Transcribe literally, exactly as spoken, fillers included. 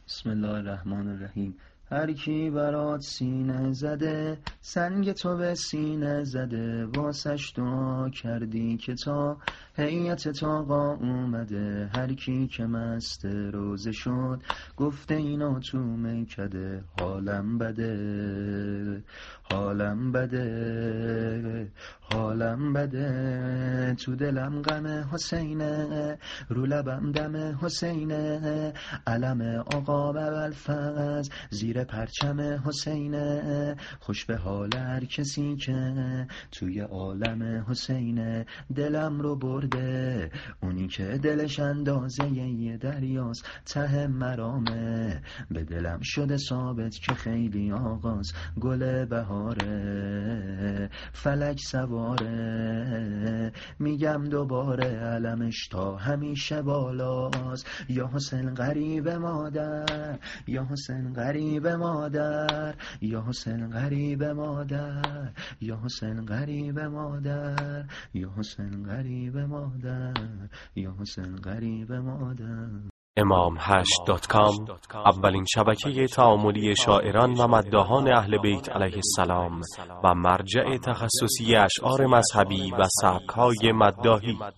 بسم الله الرحمن الرحیم. هر کی برات سینه زده، سنگ تو به سینه زده، واسش دعا کردی که تا هیئت طاقا اومده. هر کی که مست روزه شد، گفته اینا تو میکده. حالم بده حالم بده حالم بده، تو دلم غم حسینه، رو لبم دم حسینه. علم آقا ابوالفضل زیر پرچم حسینه. خوش به حال هر کسی که توی عالم حسینه. دلم رو برده اونی که دلش اندازه یه دریاست، ته مرامه به دلم شده ثابت که خیلی آغاز. گل بهاره فلک سواره، میگم دوباره علمش تا همیشه بالاست. یا حسین غریب مادر، یا حسین غریب مادر، یا حسین غریب مادر، یا حسین غریب مادر، یا حسین غریب مادر، یا حسین غریب مادر. امام هشت دات کام اولین شبکه تعاملی شاعران و مداحان اهل بیت علیه السلام و مرجع تخصصی اشعار مذهبی و سبک‌های مداحی.